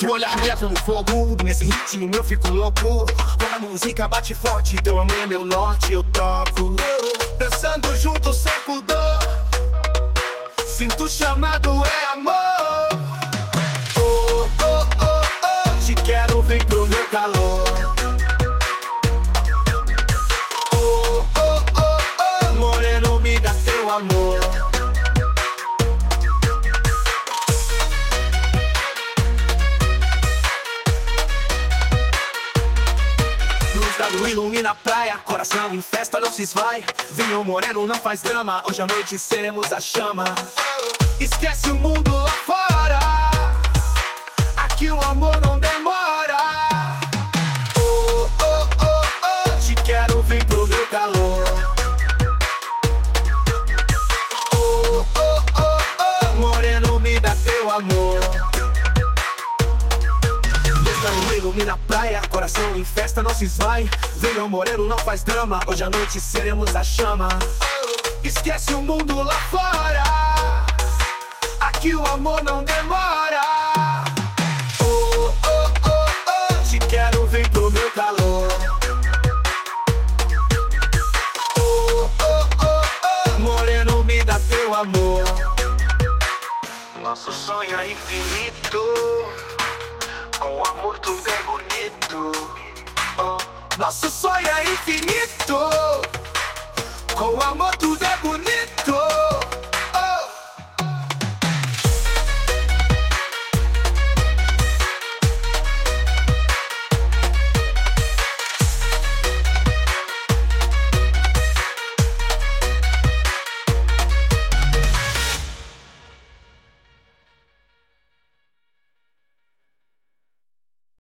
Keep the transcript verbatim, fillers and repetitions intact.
Tu olha reto no fogo, nesse ritmo eu fico louco. Quando a música bate forte, teu amor é meu norte, eu toco. Dançando junto sem pudor, sinto o chamado, é amor. Oh, oh, oh, oh, te quero, vem pro meu calor. Oh, oh, oh, oh, moreno, me dá teu amor. Luz ilumina a praia, coração em festa não se esvai. Vinho moreno não faz drama, hoje à noite seremos a chama. Esquece o mundo lá fora, aqui o amor não demora. Oh, oh, oh, oh, te quero, vem pro meu calor. Oh, oh, oh, oh, moreno, me dá teu amor. Luz ilumina a praia, coração em festa não se esvai. Venha moreno, não faz drama, hoje à noite seremos a chama. Esquece o mundo lá fora, aqui o amor não demora. Oh, oh, oh, oh, te quero, vem pro meu calor. Oh, oh, oh, oh, moreno, me dá teu amor. Nosso sonho é infinito, com amor tudo é bonito. Oh, nosso sonho é infinito, com amor tudo é bonito.